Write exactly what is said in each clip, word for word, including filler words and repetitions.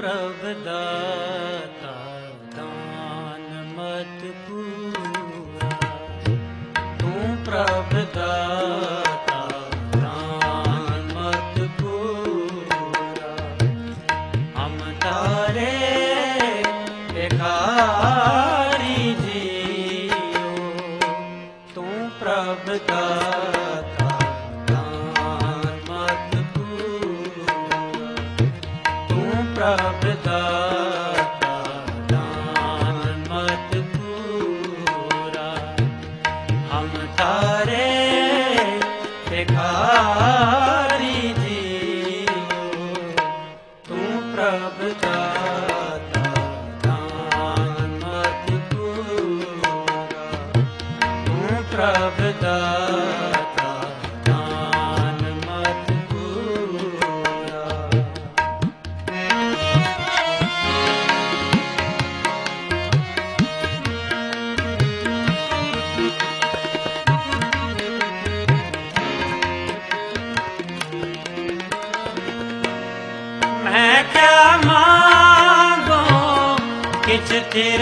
प्रभ दाता दान मत पूरा, तू प्रभ दाता दान मत पूरा। हम तारे भिखारी जियो, तू प्रभ दाता दान मत पूरा, तू प्रभ दाता दान मत पूरा। हम तारे भिखारी जियो, तू प्रभ दाता दान मत पूरा, तू प्रभ दाता दान मत पूरा। मैं क्या मांगो किछ थिर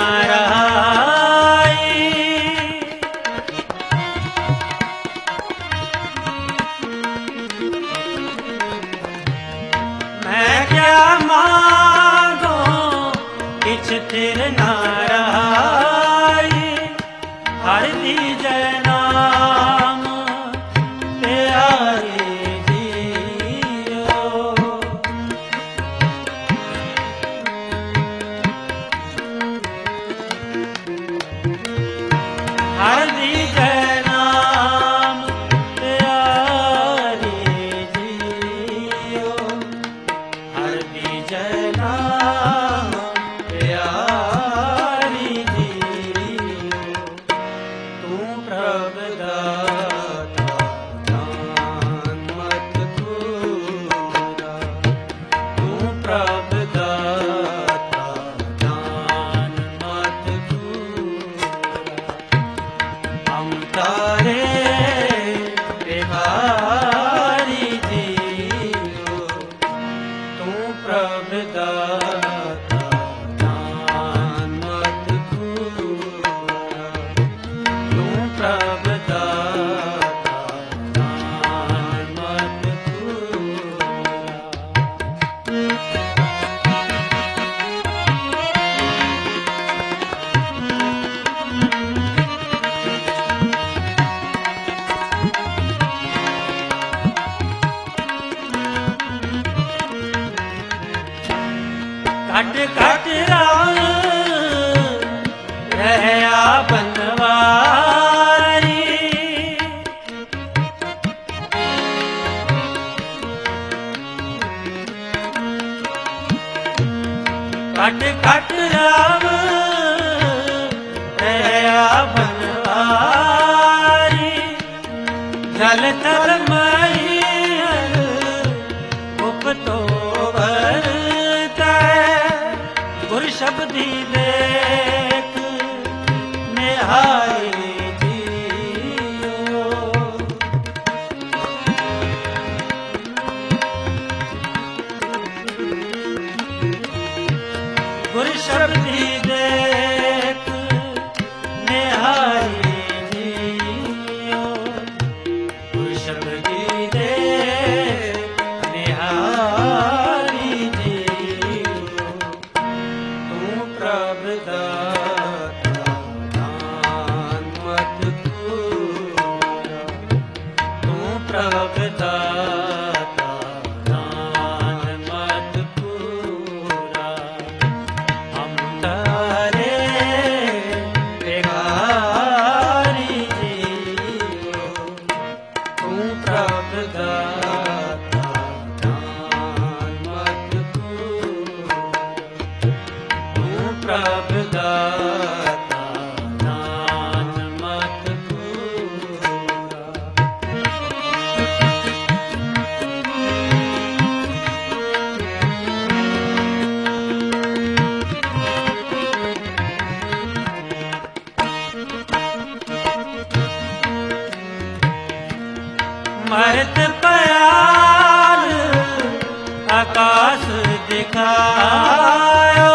नाराई, मैं क्या मांगो किछ थिर नाराई। हर दीजै नाम प्यारे जियो, हर दीजै नाम प्यारे जियो, हर दीजै नाम प्यारे जियो। तू प्रभ दाता दान मत पूरा, तू प्रभ दाता दान मत पूरा। हम तारे भिखारी जियो, तू प्रभ दाता दान मत पूरा, तू प्रभ दाता दान मत पूरा। घट घट राम रहया बनवारी, घट घट राम रहया बनवारी। जल थल महीर गुप्तो गुर शब्दी देख निहारे जियो, गुर शब्दी देख निहारे जियो, गुर शब्दी देख निहारे जियो। तू प्रभ दाता दान मत पूरा, तू प्रभ दाता दान मत पूरा। हम तारे भिखारी जियो, तू प्रभ दाता दान मत पूरा, तू प्रभ दाता दान मत पूरा। मर्त पयाल आकाश ਦਿਖਾਇਓ।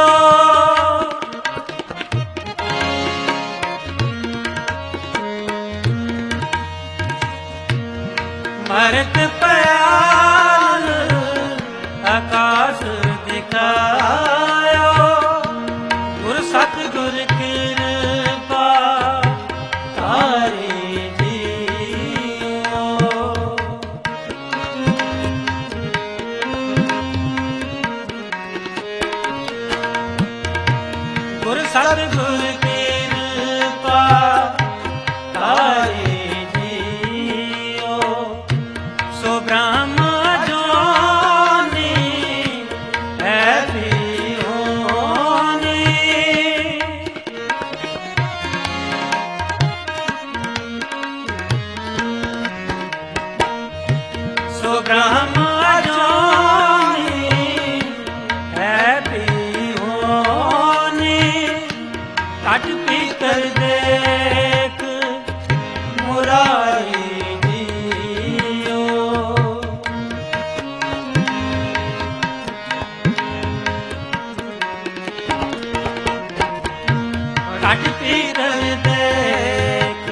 ਮਰਤ ਪਿਆਲ ਆਕਾਸ਼ ਦਿਖਾਇਓ। ਗੁਰ ਸਤਿਗੁਰ ਕਿਰਪਾ ਤਾਰੇ ਜੀਓ। ਗੁਰ ਸਤਿਗੁਰ ਕਿਰਪਾ ਤਾਰੇ ਜੀਓ। ਸੋ ਬ੍ਰਹਮ ਜੋਨੀ ਹੈ ਭਿਉਨੀ। ਸੋ ਬ੍ਰਹਮ ਜੋਨੀ ਹੈ ਭਿਉਨੀ। ਘਟ ਭੀਤਰ ਦੇਖ ਮੁਰਾਰੀ ਜੀਓ। ਘਟ ਭੀਤਰ ਦੇਖ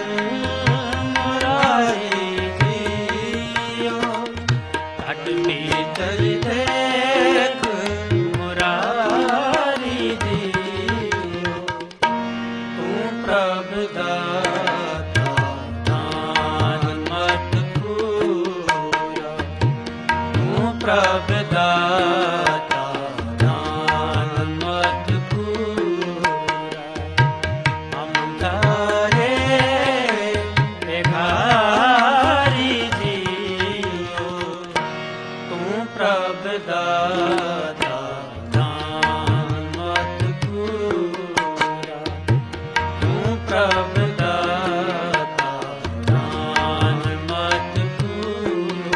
ਮੁਰਾਰੀ ਜੀਓ। ਘਟ ਭੀਤਰ ਦੇਖ ਮੁਰਾਰੀ ਜੀਓ। ਤੂੰ ਪ੍ਰਭ ਦਾਤਾ ਦਾਨ ਮਤ ਪੂਰਾ। ਤੂੰ ਪ੍ਰਭ ਦਾਤਾ ਦਾਨ ਮਤ ਪੂਰਾ। ਹਮ ਤਾਰੇ ਭਿਖਾਰੀ ਜੀਓ। ਤੂੰ ਪ੍ਰਭ ਦਾਤਾ ਦਾਨ ਮਤ ਪੂਰਾ। ਤੂੰ ਪ੍ਰਭ ਦਾਤਾ ਦਾਨ ਮਤ ਪੂਰਾ।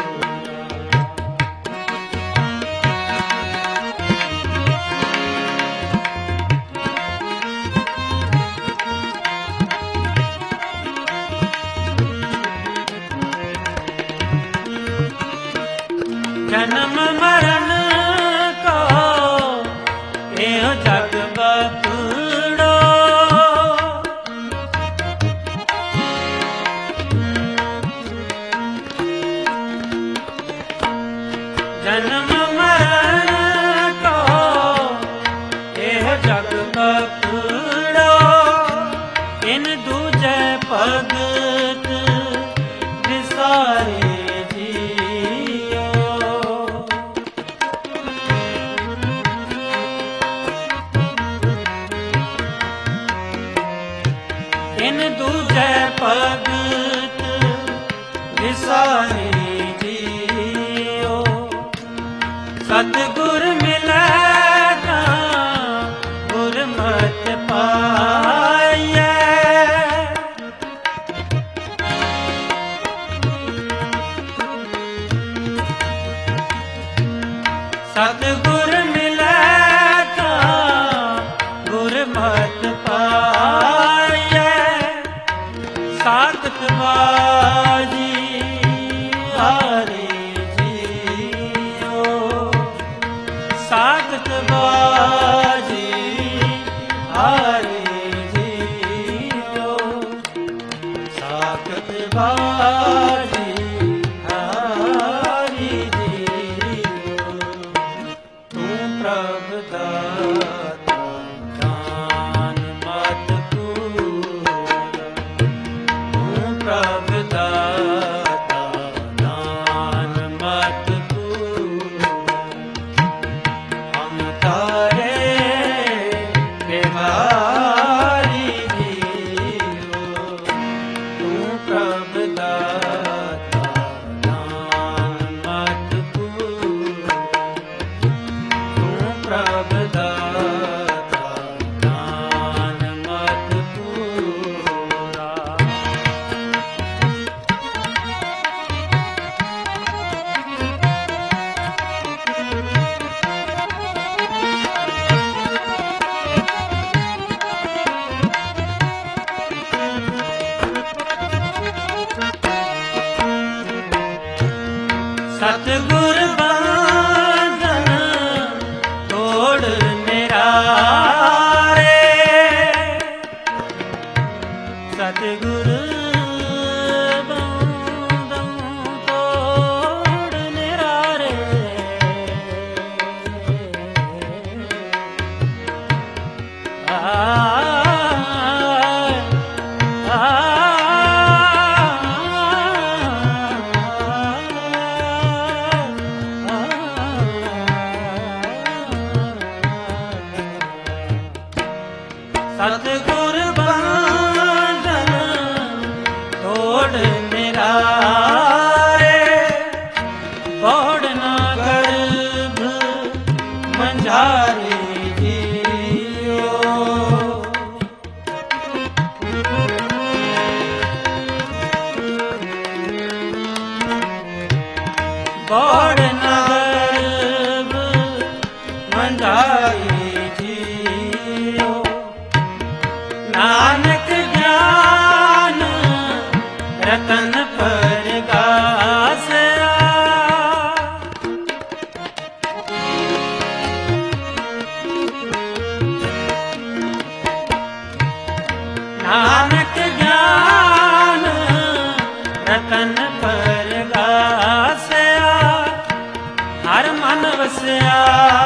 ਜਨਮ ਮਰਨ ਕੋ ਇਹੋ ਜਗ ਬਖੜੋ। ਜਨਮ ਮਰਨ ਕੋ ਇਹੋ ਜਗ ਬਖੜੋ। ਇਨ ਦੂਜੇ ਭਗਤ ਵਿਸਾਰੇ ਜੀਓ। ਇਨ ਦੂਜੇ ਭਗਤ ਵਿਸਾਰੇ ਜੀਓ। ਸਤਿਗੁਰ ਮਿਲੈ ਤਾਂ ਗੁਰਮਤਿ ਪਾਈਐ। ਸਤਿਗੁਰ ਮਿਲੈ ਤਾਂ ਗੁਰਮਤਿ ਪਾਈਐ। ਸਾਖਤ ਬਾਜੀ ਹਾਰੇ ਜੀਓ। ਸਾਖਤ ਬਾਜੀ ਹਾਰੇ ਜੀਓ। ਸਾਖਤ ਬਾਜੀ ਹਾਰੀ ਜੀਓ। ਤੂੰ ਪ੍ਰਭ ਦਾਤਾ ਦਾਨ ਮਤ ਪੂਰਾ। ਤੂੰ ਪ੍ਰਭ ਦਾਤਾ ਦਾਨ ਮਤ ਪੂਰਾ। ਹਮ ਤਾਰੇ ਬਿਹਾਰੀ ਜੀਓ। ਤੂੰ ਪ੍ਰਭ ਦਾਤਾ ਦਾਨ ਮਤ ਪੂਰਾ। ਤੂੰ ਪ੍ਰਭ ਦਾਤਾ सतगुर बंधन तोड़ निरारे, बौड़ ना गर्भ मंझारे जियो। बौड़ ना गर्भ मंझारे जियो। नानक ज्ञान रतन परगासया, नानक ज्ञान रतन परगासया। हर मन वसया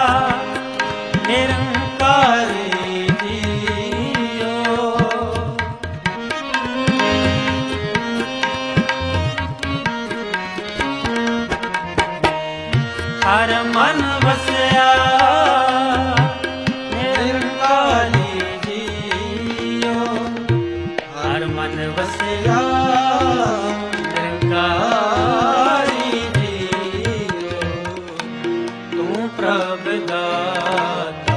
निरंकारी जियो। हर मन वसया निरंकारी जियो। हर मन वसया निरंकारी जियो। तू प्रभ दाता